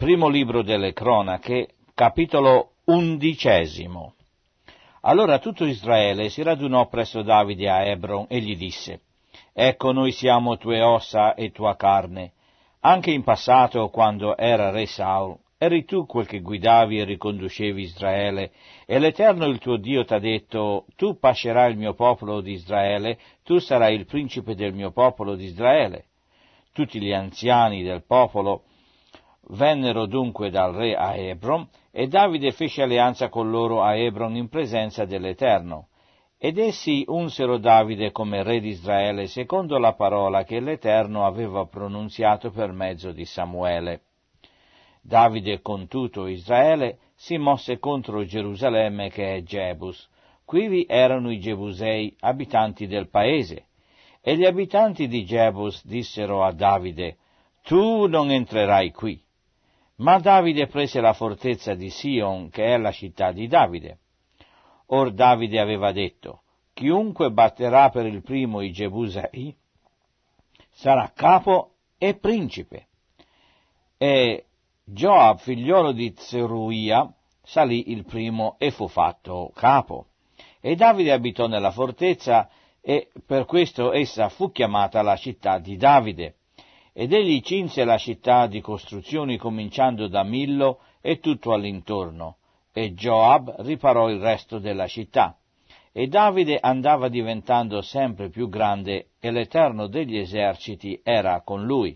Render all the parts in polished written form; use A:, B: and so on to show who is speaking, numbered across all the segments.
A: Primo libro delle Cronache, capitolo 11. Allora tutto Israele si radunò presso Davide a Hebron e gli disse: Ecco, noi siamo tue ossa e tua carne. Anche in passato, quando era re Saul, eri tu quel che guidavi e riconducevi Israele, e l'Eterno il tuo Dio t'ha detto: Tu pascerai il mio popolo di Israele, tu sarai il principe del mio popolo di Israele. Tutti gli anziani del popolo vennero dunque dal re a Hebron, e Davide fece alleanza con loro a Hebron in presenza dell'Eterno. Ed essi unsero Davide come re di Israele, secondo la parola che l'Eterno aveva pronunziato per mezzo di Samuele. Davide con tutto Israele si mosse contro Gerusalemme, che è Jebus. Quivi erano i Gebusei, abitanti del paese. E gli abitanti di Jebus dissero a Davide: Tu non entrerai qui. Ma Davide prese la fortezza di Sion, che è la città di Davide. Or Davide aveva detto: Chiunque batterà per il primo i Gebusei sarà capo e principe. E Joab, figliolo di Zeruia, salì il primo e fu fatto capo. E Davide abitò nella fortezza, e per questo essa fu chiamata la città di Davide. Ed egli cinse la città di costruzioni cominciando da Millo e tutto all'intorno, e Joab riparò il resto della città. E Davide andava diventando sempre più grande, e l'Eterno degli eserciti era con lui.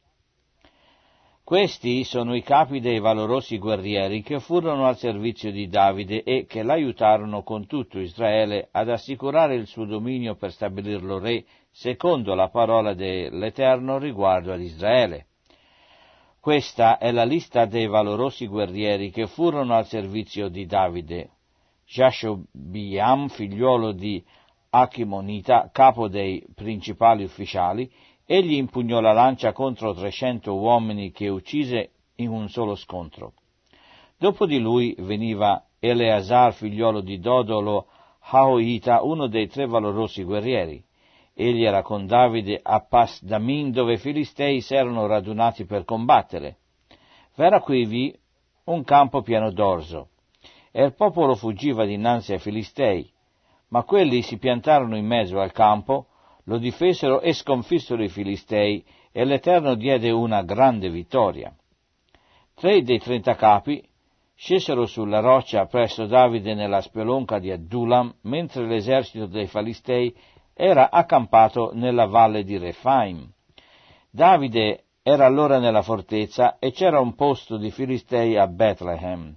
A: Questi sono i capi dei valorosi guerrieri che furono al servizio di Davide e che l'aiutarono con tutto Israele ad assicurare il suo dominio per stabilirlo re, secondo la parola dell'Eterno riguardo ad Israele. Questa è la lista dei valorosi guerrieri che furono al servizio di Davide: Jashobiam, figliuolo di Achimonita, capo dei principali ufficiali. Egli impugnò la lancia contro 300 uomini che uccise in un solo scontro. Dopo di lui veniva Eleazar, figliuolo di Dodolo Haoita, uno dei 3 valorosi guerrieri. Egli era con Davide a Pas Damin, dove i Filistei s'erano radunati per combattere. V'era quivi un campo pieno d'orzo, e il popolo fuggiva dinanzi ai Filistei, ma quelli si piantarono in mezzo al campo, lo difesero e sconfissero i Filistei, e l'Eterno diede una grande vittoria. 3 dei 30 capi scesero sulla roccia presso Davide nella spelonca di Adullam, mentre l'esercito dei Filistei era accampato nella valle di Refaim. Davide era allora nella fortezza, e c'era un posto di Filistei a Bethlehem.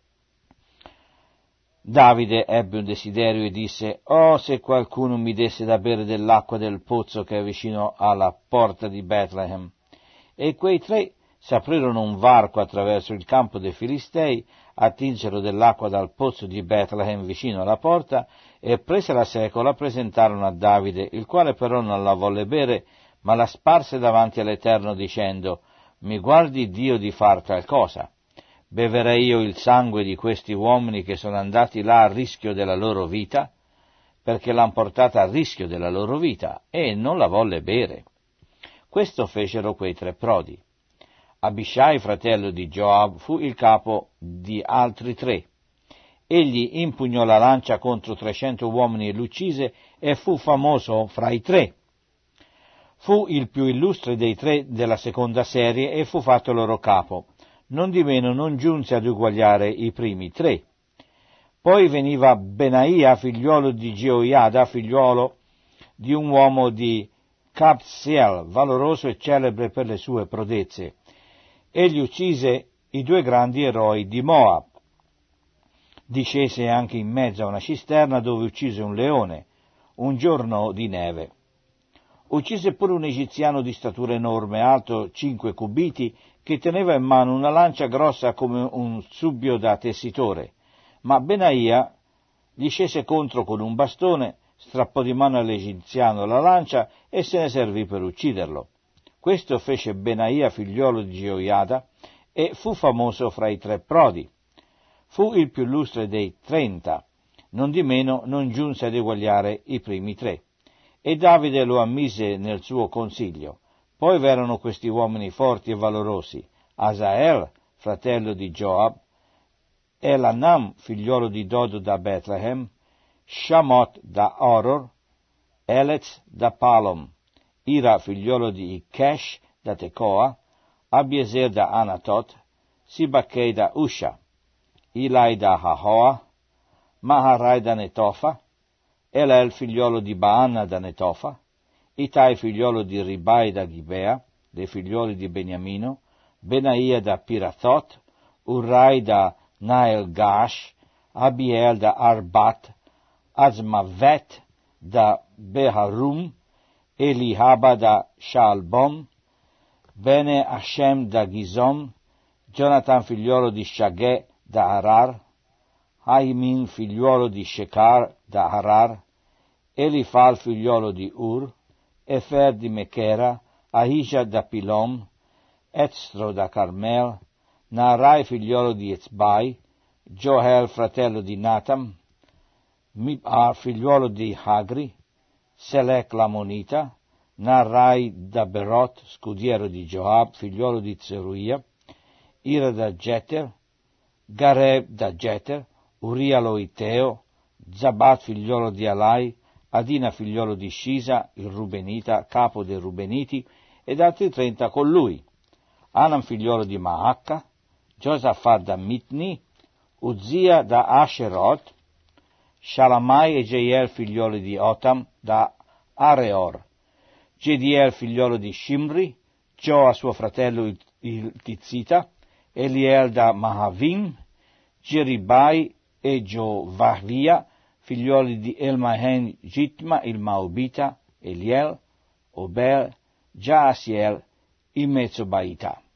A: Davide ebbe un desiderio e disse: «Oh, se qualcuno mi desse da bere dell'acqua del pozzo che è vicino alla porta di Bethlehem». E quei 3 s'aprirono un varco attraverso il campo dei Filistei, attinsero dell'acqua dal pozzo di Bethlehem vicino alla porta, e presa la secola presentarono a Davide, il quale però non la volle bere, ma la sparse davanti all'Eterno dicendo: «Mi guardi Dio di far qualcosa. Beverei io il sangue di questi uomini che sono andati là a rischio della loro vita?» Perché l'han portata a rischio della loro vita, e non la volle bere. Questo fecero quei 3 prodi. Abishai, fratello di Joab, fu il capo di altri 3. Egli impugnò la lancia contro 300 uomini e l'uccise, e fu famoso fra i 3. Fu il più illustre dei 3 della seconda serie, e fu fatto loro capo. Nondimeno non giunse ad uguagliare i primi 3. Poi veniva Benaia, figliuolo di Jeoiada, figliuolo di un uomo di Kabseel, valoroso e celebre per le sue prodezze. Egli uccise i 2 grandi eroi di Moab. Discese anche in mezzo a una cisterna dove uccise un leone, un giorno di neve. Uccise pure un egiziano di statura enorme, alto 5 cubiti, che teneva in mano una lancia grossa come un subbio da tessitore. Ma Benaia gli scese contro con un bastone, strappò di mano all'egiziano la lancia e se ne servì per ucciderlo. Questo fece Benaia, figliuolo di Jeoiada, e fu famoso fra i 3 prodi. Fu il più illustre dei 30, nondimeno non giunse ad eguagliare i primi 3. E Davide lo ammise nel suo consiglio. Poi v'erano questi uomini forti e valorosi: Asael, fratello di Joab, Elanam, figliolo di Dodo da Bethlehem, Shamot da Oror, Elez da Palom, Ira, figliolo di Ikesh da Tecoa, Abiezer da Anatot, Sibachei da Usha, Ilai da Hahoa, Maharai da Netofa, Elel, figliolo di Baana da Netofa, Itai, figliolo di Ribai da Gibea, dei figlioli di Beniamino, Benaia da Pirathot, Urrai da Nael Gash, Abiel da Arbat, Azmavet da Beharum, Elihaba da Shaalbom, Bene Hashem da Gizom, Jonathan figliolo di Shageh da Harar, Haimin figliolo di Shekar da Harar, Elifal figliolo di Ur, Efer di Mechera, Ahija da Pilom, Etzro da Carmel, Naarai figliolo di Etzbai, Joel fratello di Natam, Mib'ar figliolo di Hagri, Selec l'Amonita, Naarai da Berot, scudiero di Joab, figliolo di Zeruia, Ira da Jeter, Gareb da Jeter, Uria lo Iteo, Zabat figliolo di Alai, Adina figliolo di Shisa, il Rubenita, capo dei Rubeniti, ed altri 30 con lui, Anam figliolo di Maacca, Josafat da Mitni, Uzia da Asherot, Shalamai e Jeiel figlioli di Otam da Areor, Gediel figliolo di Shimri, Joa suo fratello il Tizita, Eliel da Mahavim, Geribai e Giovahia, figlioli di Elmahen Gitma il Maobita, Eliel, Obel, Jaasiel, il Mezzobaita.